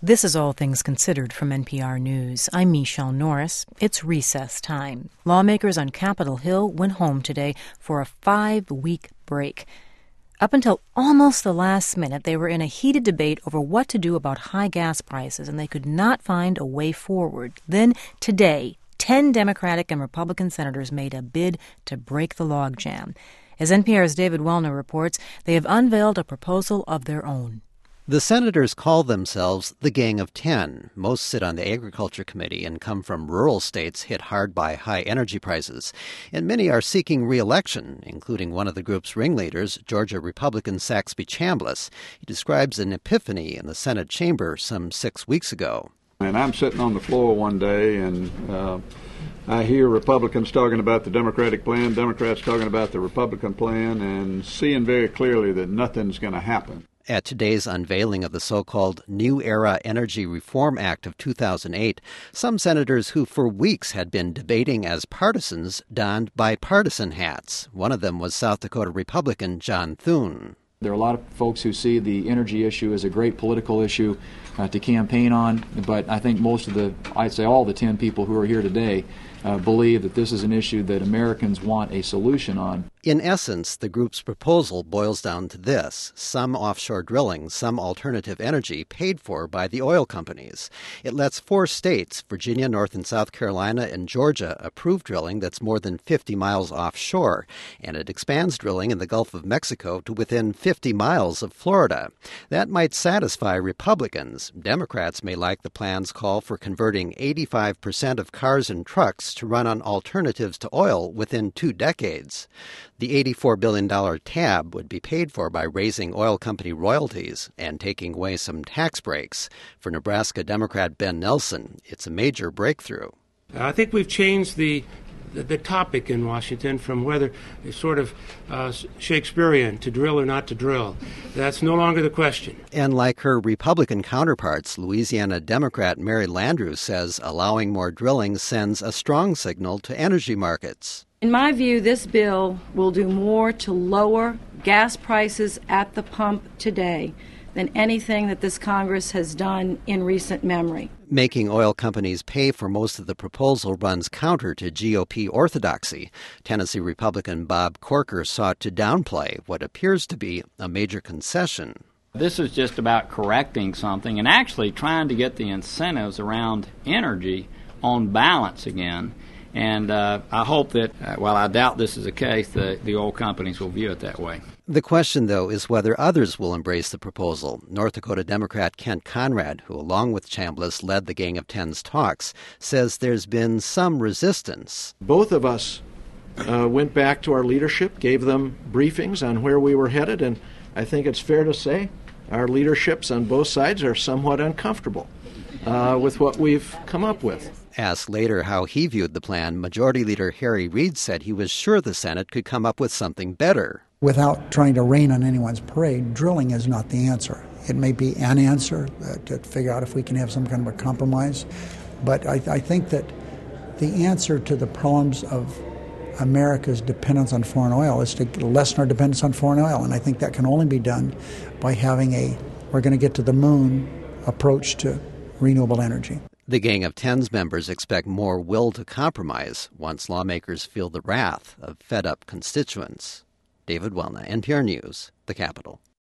This is All Things Considered from NPR News. I'm Michelle Norris. It's recess time. Lawmakers on Capitol Hill went home today for a 5-week break. Up until almost the last minute, they were in a heated debate over what to do about high gas prices, and they could not find a way forward. Then, today, 10 Democratic and Republican senators made a bid to break the logjam. As NPR's David Wellner reports, they have unveiled a proposal of their own. The senators call themselves the Gang of 10. Most sit on the Agriculture Committee and come from rural states hit hard by high energy prices. And many are seeking re-election, including one of the group's ringleaders, Georgia Republican Saxby Chambliss. He describes an epiphany in the Senate chamber some 6 weeks ago. And I'm sitting on the floor one day and I hear Republicans talking about the Democratic plan, Democrats talking about the Republican plan, and seeing very clearly that nothing's going to happen. At today's unveiling of the so-called New Era Energy Reform Act of 2008, some senators who for weeks had been debating as partisans donned bipartisan hats. One of them was South Dakota Republican John Thune. There are a lot of folks who see the energy issue as a great political issue to campaign on, but I think I'd say all the 10 people who are here today believe that this is an issue that Americans want a solution on. In essence, the group's proposal boils down to this: some offshore drilling, some alternative energy paid for by the oil companies. It lets 4 states, Virginia, North and South Carolina, and Georgia, approve drilling that's more than 50 miles offshore, and it expands drilling in the Gulf of Mexico to within 50 miles of Florida. That might satisfy Republicans. Democrats may like the plan's call for converting 85% of cars and trucks to run on alternatives to oil within 2 decades. The $84 billion tab would be paid for by raising oil company royalties and taking away some tax breaks. For Nebraska Democrat Ben Nelson, it's a major breakthrough. I think we've changed the topic in Washington from whether it's sort of Shakespearean, to drill or not to drill. That's no longer the question. And like her Republican counterparts, Louisiana Democrat Mary Landrieu says allowing more drilling sends a strong signal to energy markets. In my view, this bill will do more to lower gas prices at the pump today than anything that this Congress has done in recent memory. Making oil companies pay for most of the proposal runs counter to GOP orthodoxy. Tennessee Republican Bob Corker sought to downplay what appears to be a major concession. This is just about correcting something and actually trying to get the incentives around energy on balance again. And I hope that, while I doubt this is the case, the oil companies will view it that way. The question, though, is whether others will embrace the proposal. North Dakota Democrat Kent Conrad, who along with Chambliss led the Gang of 10's talks, says there's been some resistance. Both of us went back to our leadership, gave them briefings on where we were headed, and I think it's fair to say our leaderships on both sides are somewhat uncomfortable with what we've come up with. Asked later how he viewed the plan, Majority Leader Harry Reid said he was sure the Senate could come up with something better. Without trying to rain on anyone's parade, drilling is not the answer. It may be an answer to figure out if we can have some kind of a compromise, but I think that the answer to the problems of America's dependence on foreign oil is to lessen our dependence on foreign oil, and I think that can only be done by having we're going to get to the moon approach to renewable energy. The Gang of 10's members expect more will to compromise once lawmakers feel the wrath of fed-up constituents. David Wellner, NPR News, the Capitol.